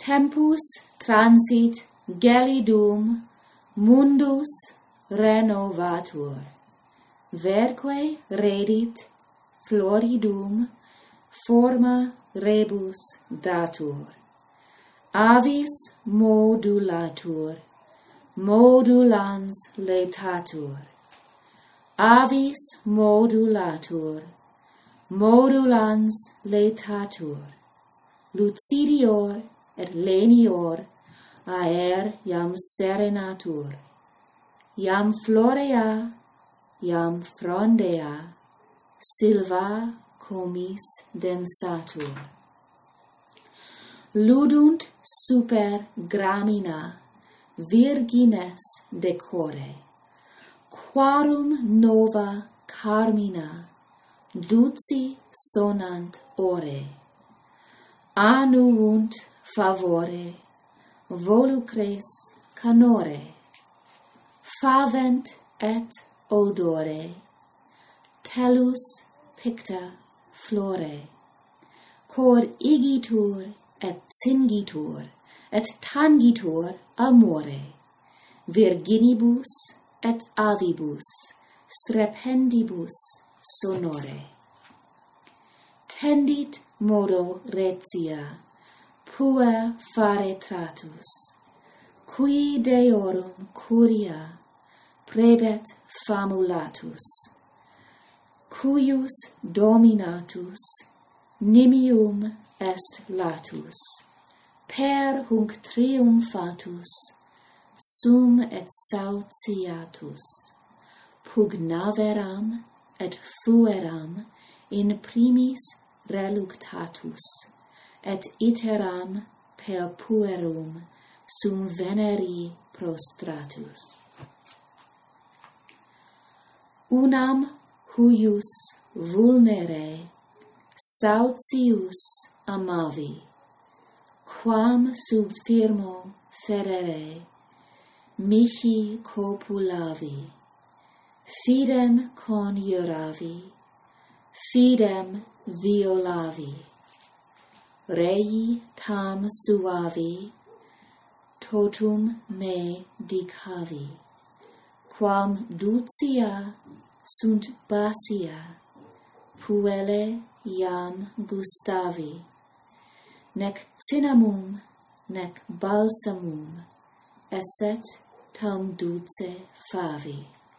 Tempus transit gelidum mundus renovatur, verque redit floridum forma rebus datur. Avis modulatur, modulans letatur. Avis modulatur, modulans letatur. Lucidior et lenior aer iam serenatur. Iam florea, iam frondea, silva comis densatur. Ludunt super gramina virgines decore, quarum nova carmina duci sonant ore. Annuunt favore volucres canore, favent et odore, tellus picta flore. Cor igitur et cingitur et tangitur amore, virginibus et avibus strependibus sonore. Tendit modo retia, puer fare tratus, qui deorum curia prebet famulatus, cuius dominatus nimium est latus, per hunc triumphatus sum et sautiatus, pugnaveram et fueram in primis reluctatus, et iteram per puerum sum veneri prostratus. Unam huius vulnere sautius amavi, quam sub firmo federe mihi copulavi, fidem conjuravi, fidem violavi, rei tam suavi, totum me dicavi, quam ducia sunt basia, puelle iam gustavi, nec cinnamum, nec balsamum, esset tam dulce favi.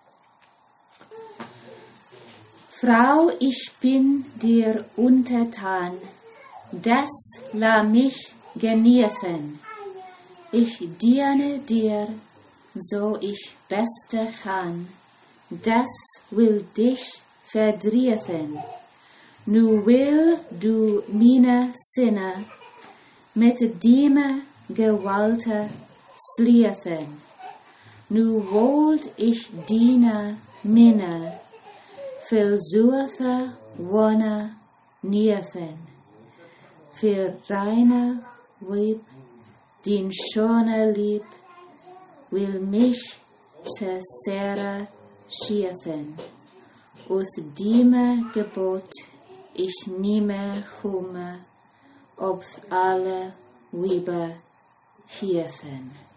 Frau, ich bin dir untertan, des la mich genießen. Ich diene dir, so ich beste kann, des will dich verdrießen. Nu will du mine Sinne mit dime Gewalte sließen. Nu wollt ich diene minne versuche wonne niethen. Für reine Weib, din schone Lieb, will mich cessere schiethen. Us dime Gebot, ich nehme Hume, ob alle Weiber hierchen.